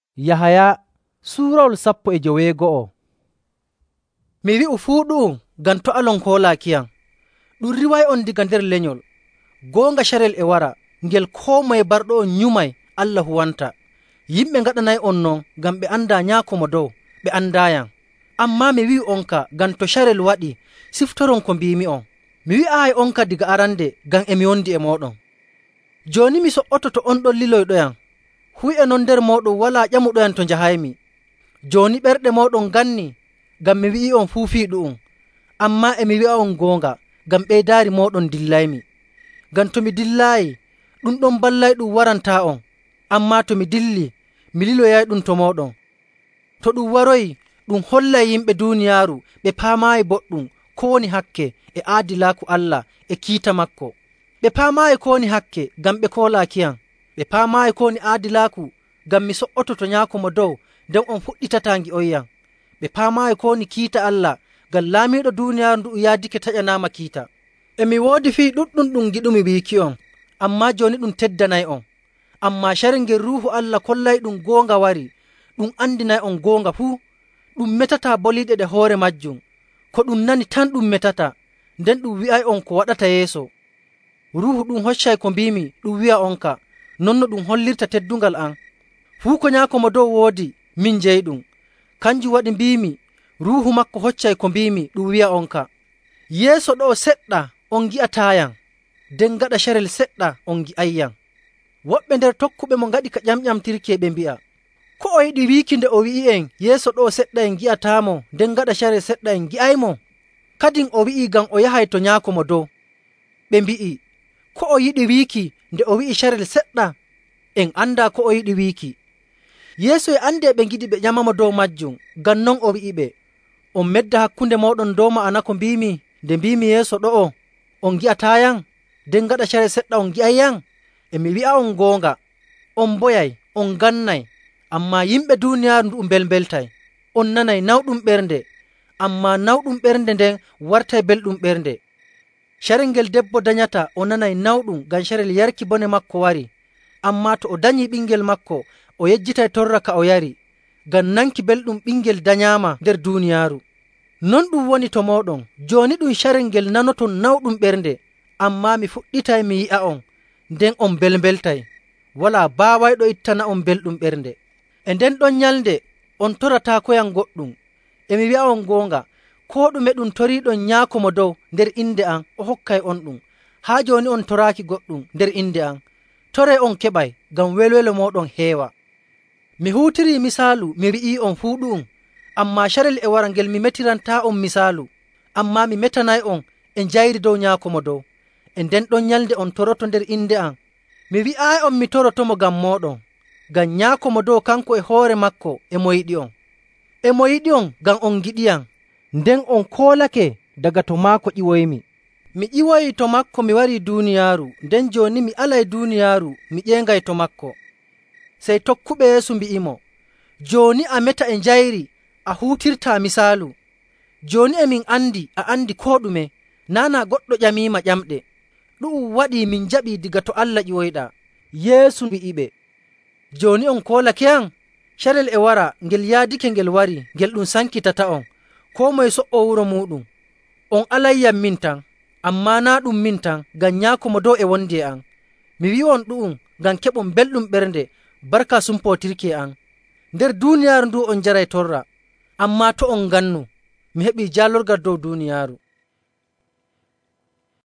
Yahaya suurawol 11. Mi wi'u fuu ɗu'um ngam to alon koolaakiyam. Ɗum riway on diga nder lenyol. Goonga carel e wara, ngel koo moye barɗo on nyumay Allah huwanta. Yimɓe ngaɗanay on non ngam ɓe andaa Nyaako Mo Dow, ɓe andaayam. Ammaa mi wi'i onka ngam to carel waɗi, siftoron ko mbiimi on. Mi wi'aayi onka diga arande ngam emi wondi e mooɗon. Jooni mi so''oto to on ɗon liloyɗoyam. Huy'e non nder mooɗon walaa ƴamuɗoyam to njahaymi. Jooni ɓerɗe mooɗon ganni ngam mi wi'i on fuu fii ɗu'um. Ammaa emi wi'a on goonga ngam ɓeydaari mooɗon dillaymi. Ngam to mi dillaayi, ɗum ɗon ballayɗum warantaa on. Ammaa to mi dilli, mi liloyayɗum to mooɗon. To ɗum waroyi, ɗum hollay yimɓe duuniyaaru ɓe paamaayi boɗɗum ko woni hakke e aadilaaku Allah e kiita maako. Ɓe paamaayi ko woni hakke ngam ɓe koolaakiyam. Ɓe paamaayi ko woni aadilaaku ngam mi so''oto to Nyaako Mo Dow nden on fuɗɗitataa ngi'oyyam. Ɓe paamaayi ko woni kiita Allah ngam laamiiɗo duuniyaaru ndu'u yaadike taƴanaama kiita. Emi woodi fii ɗuɗɗum ɗum giɗumi wiiki on, ammaa jooni ɗum teddanay on. Ammaa carel ngel Ruuhu Allah kollayɗum goonga wari, ɗum andinay on goonga fuu. Ɗum metataa boliiɗe ɗe hoore majjum. Ko ɗum nani tan ɗum metata, nden ɗum wi'ay on ko waɗata yeeso. Ruuhu ɗum hoccay ko mbiimi ɗum wi'a onka, non no ɗum hollirta teddungal am. Fuu ko Nyaako Mo Dow woodi, min jeyiɗum. Kanjum waɗi mbiimi, Ruuhu maako hoccay ko mbiimi ɗum wi'a onka. Yeeso ɗo'o seɗɗa on ngi'ataayam, nden gaɗa carel seɗɗa on ngi'ayyam. Woɓɓe nder tokkuɓe mo ngaɗi ka ƴamƴamtirki ɓe mbi'a, ko o yiɗi wiiki nde o wi'i'en yeeso ɗo'o seɗɗa en ngi'ataamo, nden gaɗa carel seɗɗa en ngi'aymo? Kadin o wi'i ngam o yahay to Nyaako Mo Dow. Ɓe mbi'i, ko o yiɗi wiiki nde o wi'i carel seɗɗa? En anndaa ko o yiɗi wiiki. Yeesu e andi ɓe ngiɗi ɓe ƴamamo dow majjum, ngam non o wi'iɓe, on medda hakkunde mooɗon dow ma'ana ko mbiimi nde mbiimi yeeso ɗo'o on ngi'ataayam, nden gaɗa carel seɗɗa on ngi'ayyam? Emi wi'a on goonga, on mboyay, on ngannay, ammaa yimɓe duuniyaaru ndu'u mbelmbeltay. On nanay nawɗum ɓernde, ammaa nawɗum ɓernde nden wartay belɗum ɓernde. Carel ngel debbo danyata o nanay nawɗum ngam carel yarki bone maako wari. Ammaa to o danyii ɓingel maako, o yejjitay torra ka o yari, ngam nanki belɗum ɓingel danyaama nder duuniyaaru. Non ɗum woni to mooɗon. Jooni ɗum carel ngel nanoton nawɗum ɓernde, ammaa mi fuɗɗitay mi yi'a on, nden on mbelmbeltay. Walaa baawayɗo ittana on belɗum ɓernde. E nden ɗon nyalnde on torataakoyam goɗɗum. Emi wi'a on goonga, koo ɗume ɗum toriiɗon Nyaako Mo Dow nder inde am, o hokkay on ɗum. Haa jooni on toraaki goɗɗum nder inde am. Toree on keɓay, ngam welwelo mooɗon heewa. Mi huutirii misaalu mi wi'ii on fuu ɗu'um, ammaa carel e wara ngel mi metirantaa on misaalu, ammaa mi metanay on e njayri dow Nyaako Mo Dow. E nden ɗon nyalnde on toroto nder inde am. Mi wi'aayi on mi torotomo ngam mooɗon, ngam Nyaako Mo Dow kanko e hoore maako e mo yiɗi on. E mo yiɗi on ngam on ngiɗiyam, nden on koolake daga to maako ƴiwoymi. Mi ƴiwoyi to maako mi warii duuniyaaru, nden jooni mi alay duuniyaaru mi ƴeengay to maako. Sey tokkuɓe Yeesu mbi'imo, jooni a meta e njayri a huutirtaa misaalu. Jooni emin andi a andi koo ɗume, naana goɗɗo ƴamiima ƴamɗe. Ɗu'um waɗii min jaɓii diga to Allah ƴiwoyɗaa. Yeesu wi'iɓe, jooni on koolakeyam? Carel e wara ngel yaadike ngel wari, ngel ɗum sankitata on, koo moye so''o wuro muuɗum. On alayyam min tan, ammaa naa ɗum min tan, ngam Nyaako Mo Dow e wondi e am. Mi wi'i on ɗu'um ngam keɓon belɗum ɓernde barka sumpootirki e am. Nder duuniyaaru ndu on njaray torra, ammaa to on ngannu, mi heɓii jaalorgal dow duuniyaaru.